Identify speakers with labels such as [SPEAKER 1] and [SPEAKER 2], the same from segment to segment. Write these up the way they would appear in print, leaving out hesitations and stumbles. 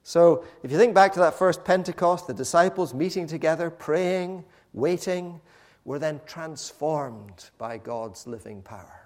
[SPEAKER 1] So if you think back to that first Pentecost, the disciples meeting together, praying, waiting, were then transformed by God's living power.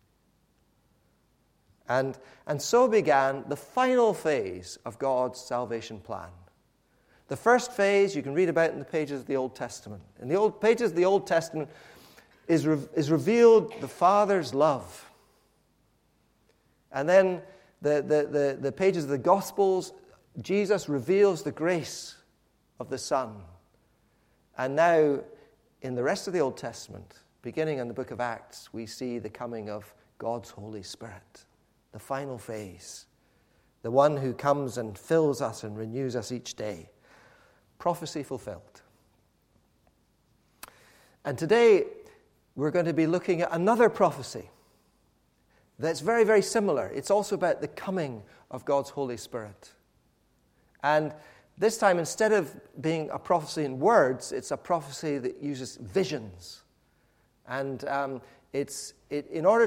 [SPEAKER 1] And so began the final phase of God's salvation plan. The first phase you can read about in the pages of the Old Testament. In the old pages of the Old Testament is revealed the Father's love. And then the pages of the Gospels, Jesus reveals the grace of the Son. And now, in the rest of the Old Testament, beginning in the book of Acts, we see the coming of God's Holy Spirit, the final phase, the one who comes and fills us and renews us each day. Prophecy fulfilled. And today, we're going to be looking at another prophecy that's very, very similar. It's also about the coming of God's Holy Spirit. And this time, instead of being a prophecy in words, it's a prophecy that uses visions. And in order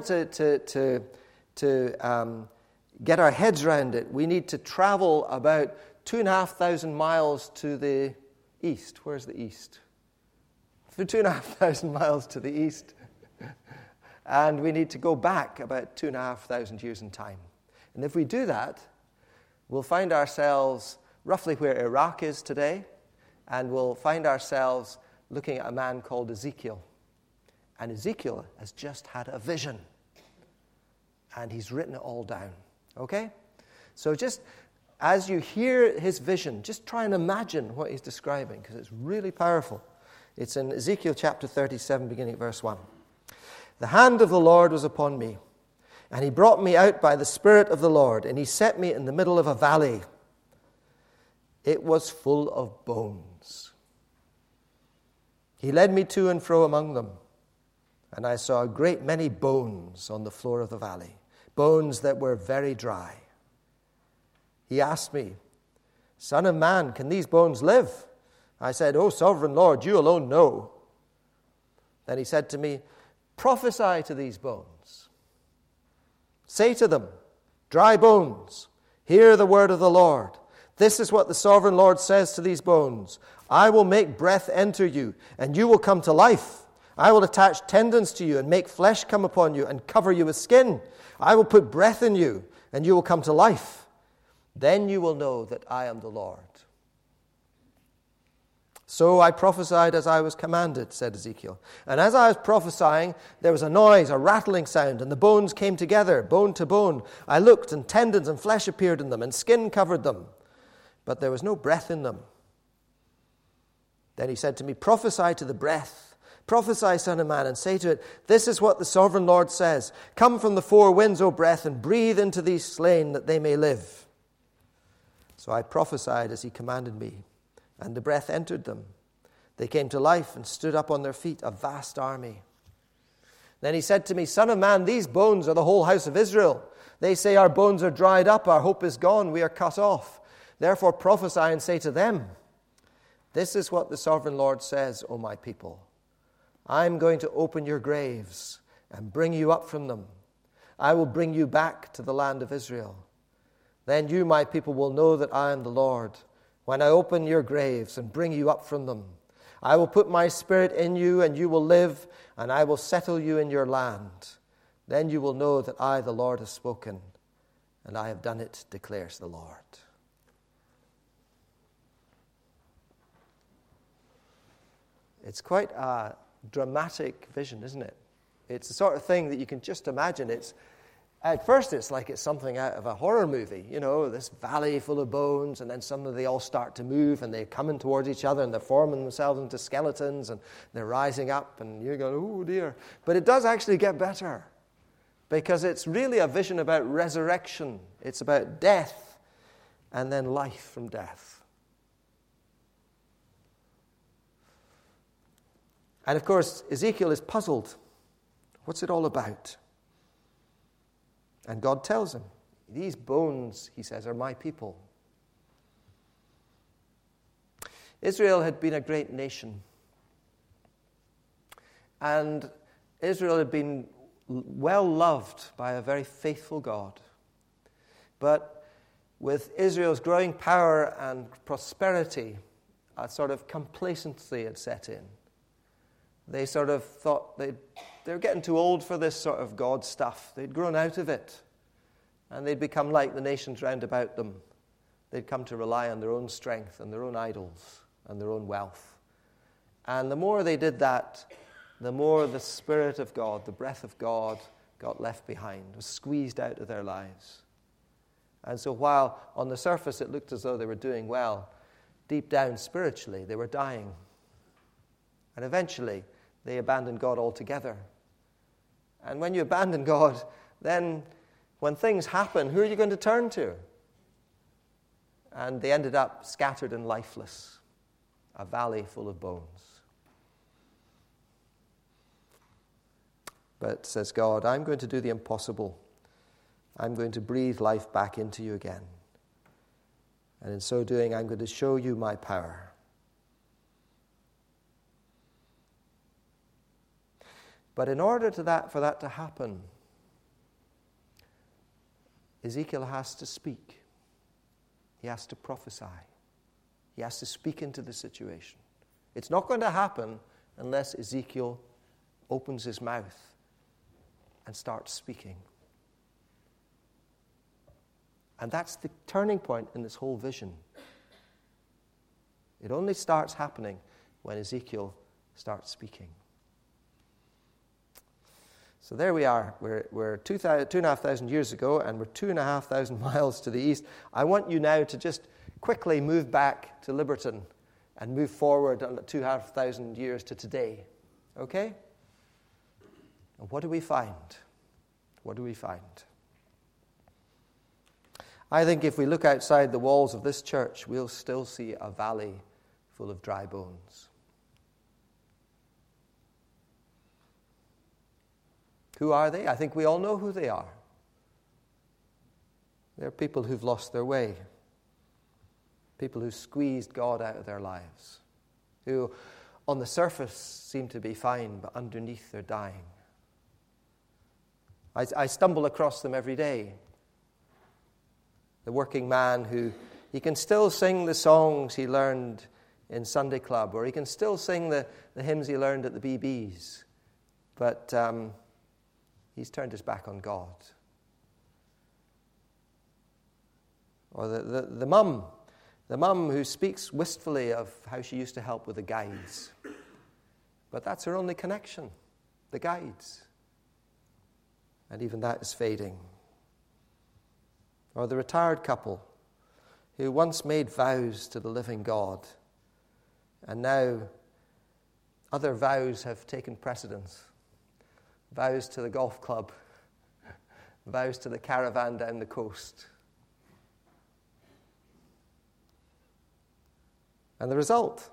[SPEAKER 1] to get our heads around it, we need to travel about 2,500 miles to the east. Where's the east? For 2,500 miles to the east. And we need to go back about 2,500 years in time. And if we do that, we'll find ourselves roughly where Iraq is today, and we'll find ourselves looking at a man called Ezekiel. And Ezekiel has just had a vision. And he's written it all down. Okay? So just as you hear his vision, just try and imagine what he's describing, because it's really powerful. It's in Ezekiel chapter 37, beginning at verse 1. The hand of the Lord was upon me, and he brought me out by the Spirit of the Lord, and he set me in the middle of a valley. It was full of bones. He led me to and fro among them, and I saw a great many bones on the floor of the valley, bones that were very dry. He asked me, Son of man, can these bones live? I said, O sovereign Lord, you alone know. Then he said to me, Prophesy to these bones. Say to them, Dry bones, hear the word of the Lord. This is what the sovereign Lord says to these bones. I will make breath enter you, and you will come to life. I will attach tendons to you and make flesh come upon you and cover you with skin. I will put breath in you, and you will come to life. Then you will know that I am the Lord. So I prophesied as I was commanded, said Ezekiel. And as I was prophesying, there was a noise, a rattling sound, and the bones came together, bone to bone. I looked, and tendons and flesh appeared in them, and skin covered them. But there was no breath in them. Then he said to me, Prophesy to the breath. Prophesy, son of man, and say to it, This is what the sovereign Lord says. Come from the four winds, O breath, and breathe into these slain that they may live. So I prophesied as he commanded me, and the breath entered them. They came to life and stood up on their feet, a vast army. Then he said to me, Son of man, these bones are the whole house of Israel. They say, Our bones are dried up, our hope is gone, we are cut off. Therefore prophesy and say to them, This is what the sovereign Lord says, O my people. I am going to open your graves and bring you up from them. I will bring you back to the land of Israel. Then you, my people, will know that I am the Lord, when I open your graves and bring you up from them. I will put my spirit in you, and you will live, and I will settle you in your land. Then you will know that I, the Lord, have spoken, and I have done it, declares the Lord. It's quite a dramatic vision, isn't it? It's the sort of thing that you can just imagine. At first, it's like it's something out of a horror movie, this valley full of bones, and then suddenly they all start to move, and they're coming towards each other, and they're forming themselves into skeletons, and they're rising up, and you're going, oh dear. But it does actually get better, because it's really a vision about resurrection. It's about death, and then life from death. And of course, Ezekiel is puzzled. What's it all about? And God tells him, these bones, he says, are my people. Israel had been a great nation. And Israel had been well loved by a very faithful God. But with Israel's growing power and prosperity, a sort of complacency had set in. They sort of thought they were getting too old for this sort of God stuff. They'd grown out of it, and they'd become like the nations round about them. They'd come to rely on their own strength and their own idols and their own wealth. And the more they did that, the more the Spirit of God, the breath of God, got left behind, was squeezed out of their lives. And so while on the surface it looked as though they were doing well, deep down spiritually they were dying. And eventually they abandoned God altogether. And when you abandon God, then when things happen, who are you going to turn to? And they ended up scattered and lifeless, a valley full of bones. But, says God, I'm going to do the impossible. I'm going to breathe life back into you again. And in so doing, I'm going to show you my power. But in order for that to happen, Ezekiel has to speak. He has to prophesy. He has to speak into the situation. It's not going to happen unless Ezekiel opens his mouth and starts speaking. And that's the turning point in this whole vision. It only starts happening when Ezekiel starts speaking. So there we are. We're 2,500 years ago, and we're 2,500 miles to the east. I want you now to just quickly move back to Liberton and move forward on 2,500 years to today. Okay? And what do we find? What do we find? I think if we look outside the walls of this church, we'll still see a valley full of dry bones. Who are they? I think we all know who they are. They're people who've lost their way. People who squeezed God out of their lives. Who on the surface seem to be fine, but underneath they're dying. I stumble across them every day. The working man who, he can still sing the songs he learned in Sunday club, or he can still sing the hymns he learned at the BBs, but he's turned his back on God. Or the mum who speaks wistfully of how she used to help with the guides, but that's her only connection, the guides. And even that is fading. Or the retired couple who once made vows to the living God, and now other vows have taken precedence. Vows to the golf club, vows to the caravan down the coast. And the result?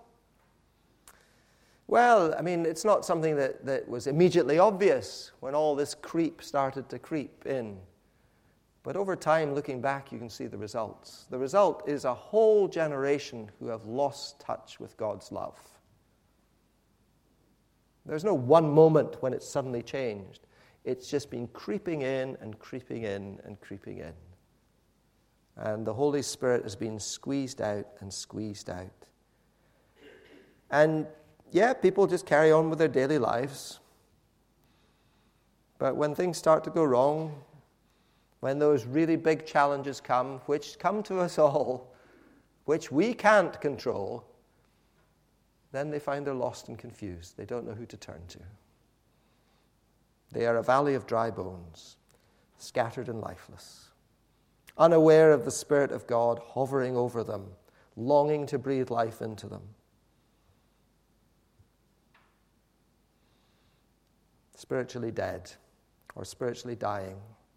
[SPEAKER 1] Well, I mean, it's not something that was immediately obvious when all this creep started to creep in. But over time, looking back, you can see the results. The result is a whole generation who have lost touch with God's love. There's no one moment when it's suddenly changed. It's just been creeping in and creeping in and creeping in. And the Holy Spirit has been squeezed out and squeezed out. And yeah, people just carry on with their daily lives. But when things start to go wrong, when those really big challenges come, which come to us all, which we can't control, then they find they're lost and confused. They don't know who to turn to. They are a valley of dry bones, scattered and lifeless, unaware of the Spirit of God hovering over them, longing to breathe life into them. Spiritually dead or spiritually dying.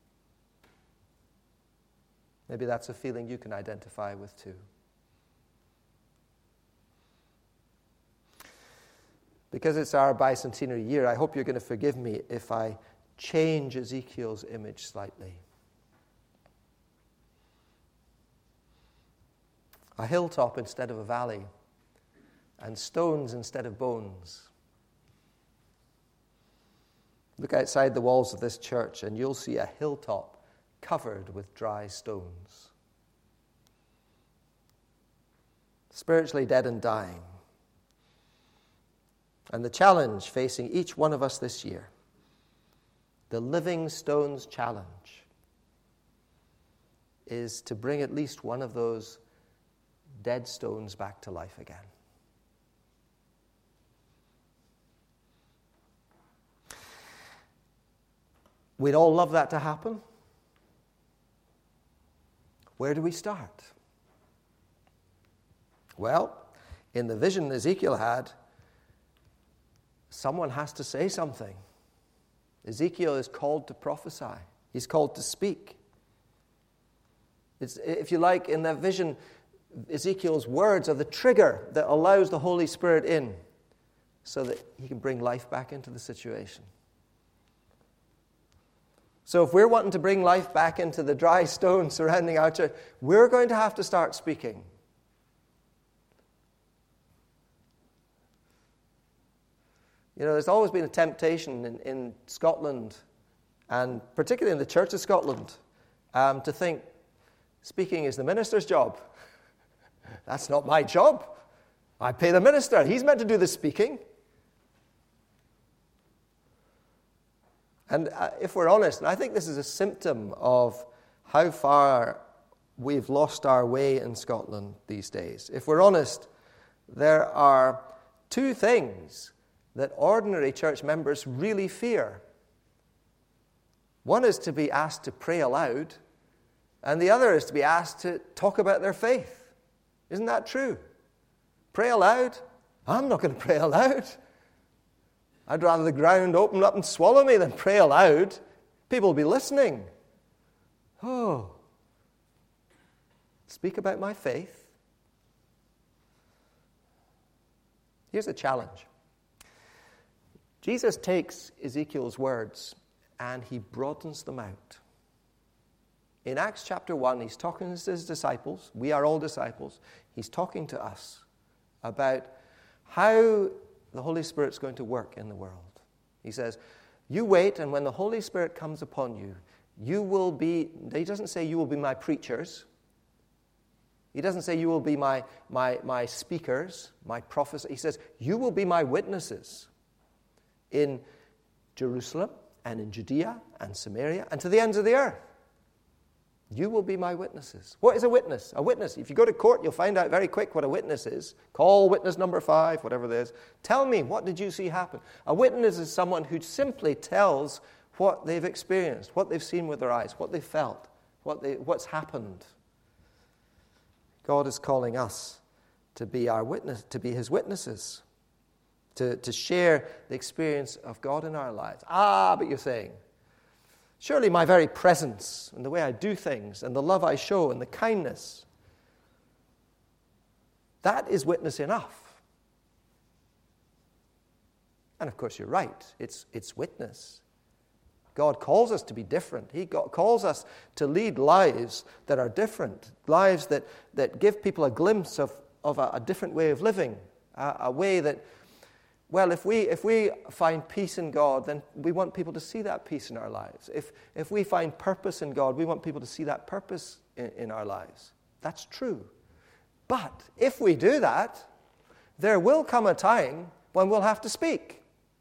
[SPEAKER 1] Maybe that's a feeling you can identify with too. Because it's our bicentenary year, I hope you're going to forgive me if I change Ezekiel's image slightly. A hilltop instead of a valley, and stones instead of bones. Look outside the walls of this church and you'll see a hilltop covered with dry stones. spiritually dead and dying. And the challenge facing each one of us this year, the Living Stones Challenge, is to bring at least one of those dead stones back to life again. We'd all love that to happen. Where do we start? Well, in the vision Ezekiel had, someone has to say something. Ezekiel is called to prophesy. He's called to speak. It's, if you like, in that vision, Ezekiel's words are the trigger that allows the Holy Spirit in so that he can bring life back into the situation. So if we're wanting to bring life back into the dry stone surrounding our church, we're going to have to start speaking. You know, there's always been a temptation in Scotland, and particularly in the Church of Scotland, to think speaking is the minister's job. That's not my job. I pay the minister. He's meant to do the speaking. And if we're honest, and I think this is a symptom of how far we've lost our way in Scotland these days. If we're honest, there are two things that ordinary church members really fear. One is to be asked to pray aloud, and the other is to be asked to talk about their faith. Isn't that true? Pray aloud? I'm not going to pray aloud. I'd rather the ground open up and swallow me than pray aloud. People will be listening. Oh, speak about my faith. Here's a challenge. Jesus takes Ezekiel's words and he broadens them out. In Acts chapter 1, he's talking to his disciples. We are all disciples. He's talking to us about how the Holy Spirit's going to work in the world. He says, you wait, and when the Holy Spirit comes upon you, you will be, he doesn't say you will be my preachers. He doesn't say you will be my speakers, my prophets. He says, you will be my witnesses in Jerusalem and in Judea and Samaria and to the ends of the earth. You will be my witnesses. What is a witness? A witness, if you go to court, you'll find out very quick what a witness is. Call witness number 5, whatever it is. Tell me, what did you see happen? A witness is someone who simply tells what they've experienced, what they've seen with their eyes, what they felt, what's happened. God is calling us to be our witness, to be his witnesses, to share the experience of God in our lives. But you're saying, surely my very presence and the way I do things and the love I show and the kindness, that is witness enough. And of course you're right, it's witness. God calls us to be different. He calls us to lead lives that are different, lives that give people a glimpse of a different way of living, a way that, well, if we find peace in God, then we want people to see that peace in our lives. If we find purpose in God, we want people to see that purpose in our lives. That's true. But if we do that, there will come a time when we'll have to speak.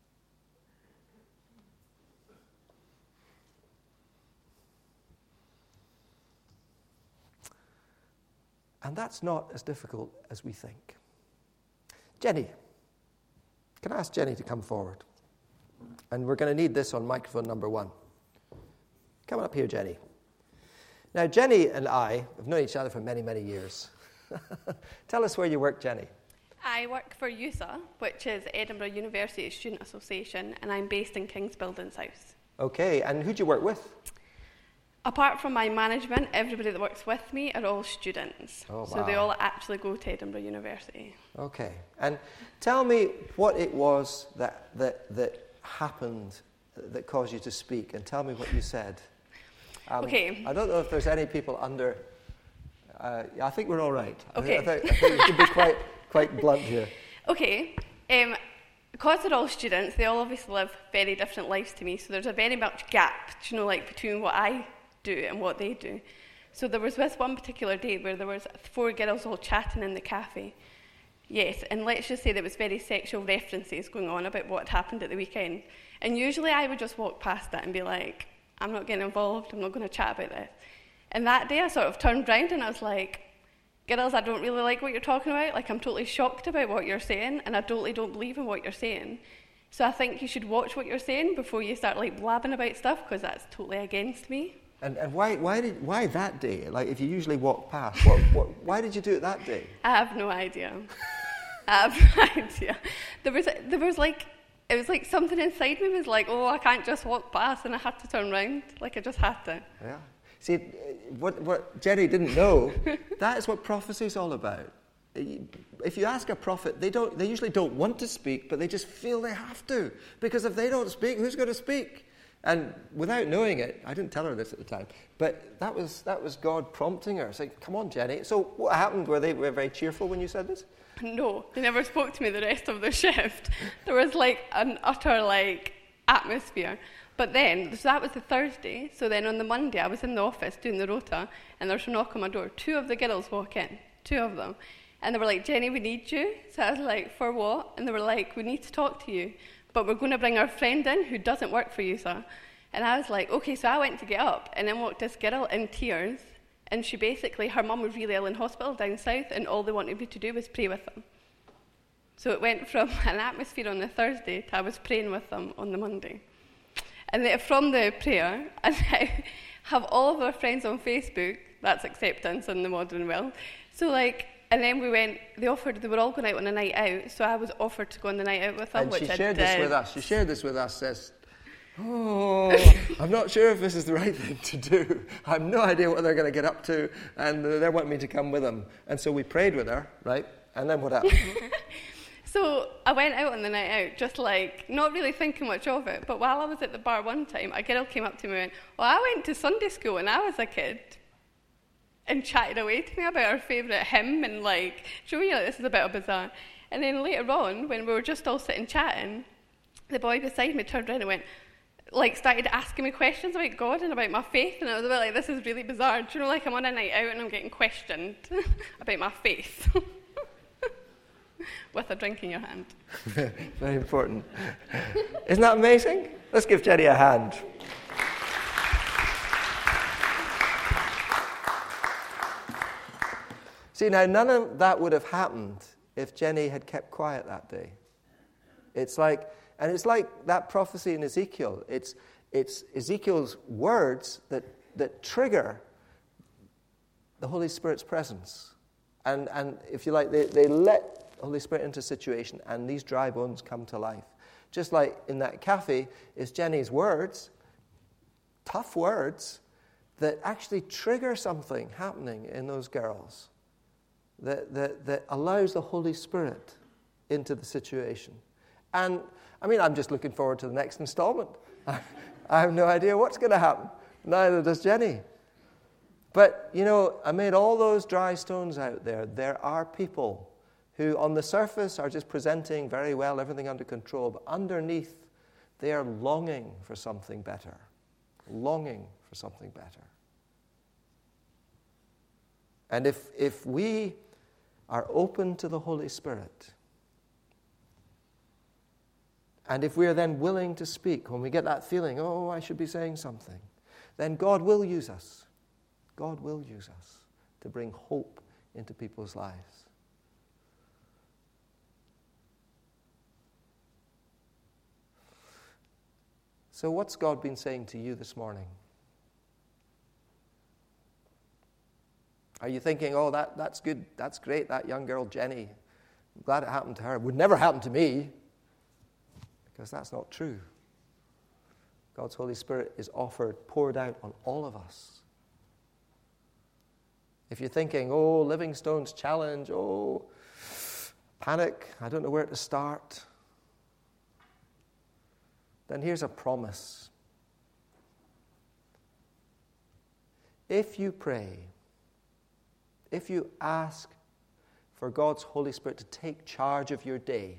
[SPEAKER 1] And that's not as difficult as we think. Jenny. Can I ask Jenny to come forward? And we're going to need this on microphone number 1. Come up here, Jenny. Now, Jenny and I have known each other for many, many years. Tell us where you work, Jenny.
[SPEAKER 2] I work for USA, which is Edinburgh University Student Association, and I'm based in King's Building South.
[SPEAKER 1] Okay, and who do you work with?
[SPEAKER 2] Apart from my management, everybody that works with me are all students.
[SPEAKER 1] Oh, wow.
[SPEAKER 2] So they all actually go to Edinburgh University.
[SPEAKER 1] Okay, and tell me what it was that happened that caused you to speak, and tell me what you said.
[SPEAKER 2] Okay.
[SPEAKER 1] I don't know if there's any people under... I think we're all right.
[SPEAKER 2] Okay.
[SPEAKER 1] I think we can be quite blunt here.
[SPEAKER 2] Okay. Because they're all students, they all obviously live very different lives to me, so there's a very much gap, between what I do and what they do. So there was this one particular day where there was 4 girls all chatting in the cafe. Yes, and let's just say there was very sexual references going on about what had happened at the weekend. And usually I would just walk past it and be like, I'm not getting involved, I'm not going to chat about this. And that day I sort of turned round and I was like, girls, I don't really like what you're talking about. Like, I'm totally shocked about what you're saying, and I totally don't believe in what you're saying. So I think you should watch what you're saying before you start like blabbing about stuff, because that's totally against me.
[SPEAKER 1] And why that day? Like, if you usually walk past, why did you do it that day?
[SPEAKER 2] I have no idea. I have no idea. There was like, it was like something inside me was like, oh, I can't just walk past, and I had to turn round. Like, I just had to.
[SPEAKER 1] Yeah. See, what Jenny didn't know, that is what prophecy is all about. If you ask a prophet, they usually don't want to speak, but they just feel they have to. Because if they don't speak, who's going to speak? And without knowing it, I didn't tell her this at the time, but that was God prompting her, saying, come on, Jenny. So what happened? Were they very cheerful when you said this?
[SPEAKER 2] No, they never spoke to me the rest of the shift. There was like an utter like atmosphere. But then, so that was the Thursday, so then on the Monday I was in the office doing the rota, and there's a knock on my door. 2 of the girls walk in, 2 of them. And they were like, Jenny, we need you. So I was like, for what? And they were like, we need to talk to you, but we're going to bring our friend in who doesn't work for you, sir. And I was like, okay, so I went to get up, and then walked this girl in tears, and she basically, her mum was really ill in hospital down south, and all they wanted me to do was pray with them. So it went from an atmosphere on the Thursday to I was praying with them on the Monday. And then from the prayer, and I have all of our friends on Facebook. That's acceptance in the modern world. So like, and then they were all going out on a night out, so I was offered to go on the night out with them,
[SPEAKER 1] and
[SPEAKER 2] which I did.
[SPEAKER 1] She shared this with us, says, oh, I'm not sure if this is the right thing to do. I have no idea what they're going to get up to, and they want me to come with them. And so we prayed with her, right? And then what happened?
[SPEAKER 2] So I went out on the night out, just like, not really thinking much of it, but while I was at the bar one time, a girl came up to me and went, well, I went to Sunday school when I was a kid, and chatted away to me about her favourite hymn, and like, showing you, like, this is a bit bizarre. And then later on, when we were just all sitting chatting, the boy beside me turned around and went, like, started asking me questions about God and about my faith, and I was a bit like, this is really bizarre. Do you know, like, I'm on a night out and I'm getting questioned about my faith. With a drink in your hand.
[SPEAKER 1] Very important. Isn't that amazing? Let's give Jenny a hand. See, now, none of that would have happened if Jenny had kept quiet that day. It's like that prophecy in Ezekiel. It's Ezekiel's words that trigger the Holy Spirit's presence. And if you like, they let the Holy Spirit into a situation, and these dry bones come to life. Just like in that cafe, it's Jenny's words, tough words, that actually trigger something happening in those girls that allows the Holy Spirit into the situation. And, I mean, I'm just looking forward to the next installment. I have no idea what's going to happen. Neither does Jenny. But, you know, amid all those dry stones out there, there are people who on the surface are just presenting very well, everything under control, but underneath they are longing for something better. Longing for something better. And if we are open to the Holy Spirit, and if we are then willing to speak, when we get that feeling, oh, I should be saying something, then God will use us. God will use us to bring hope into people's lives. So what's God been saying to you this morning? Are you thinking, oh, that's good, that's great, that young girl, Jenny, I'm glad it happened to her. It would never happen to me. Because that's not true. God's Holy Spirit is poured out on all of us. If you're thinking, oh, Livingstone's challenge, oh, panic, I don't know where to start, then here's a promise. If you pray, if you ask for God's Holy Spirit to take charge of your day,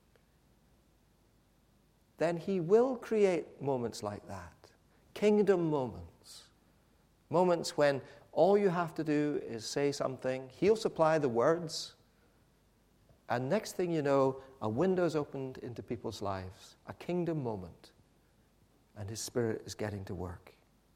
[SPEAKER 1] then He will create moments like that. Kingdom moments. Moments when All you have to do is say something. He'll supply the words. And next thing you know, a window's opened into people's lives, a kingdom moment, and His Spirit is getting to work.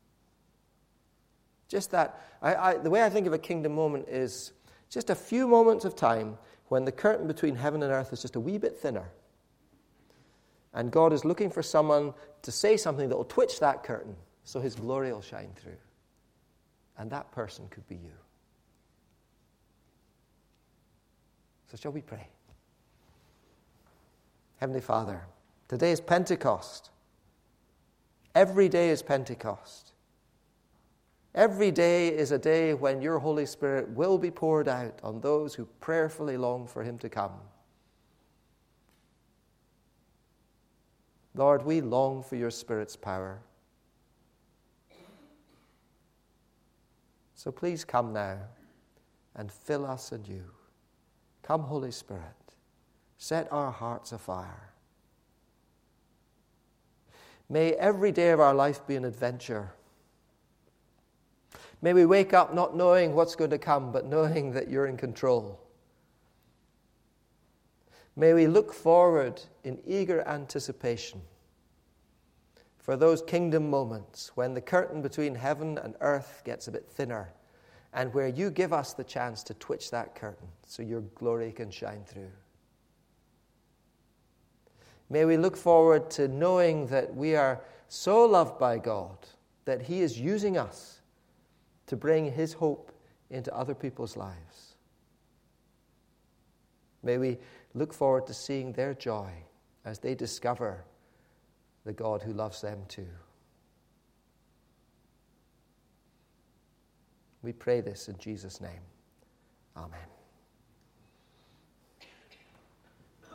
[SPEAKER 1] Just that, the way I think of a kingdom moment is just a few moments of time when the curtain between heaven and earth is just a wee bit thinner. And God is looking for someone to say something that will twitch that curtain so His glory will shine through. And that person could be you. So shall we pray? Heavenly Father, today is Pentecost. Every day is Pentecost. Every day is a day when your Holy Spirit will be poured out on those who prayerfully long for Him to come. Lord, we long for your Spirit's power. So please come now and fill us anew. Come, Holy Spirit, set our hearts afire. May every day of our life be an adventure. May we wake up not knowing what's going to come, but knowing that you're in control. May we look forward in eager anticipation for those kingdom moments when the curtain between heaven and earth gets a bit thinner and where you give us the chance to twitch that curtain so your glory can shine through. May we look forward to knowing that we are so loved by God that He is using us to bring His hope into other people's lives. May we look forward to seeing their joy as they discover the God who loves them too. We pray this in Jesus' name. Amen.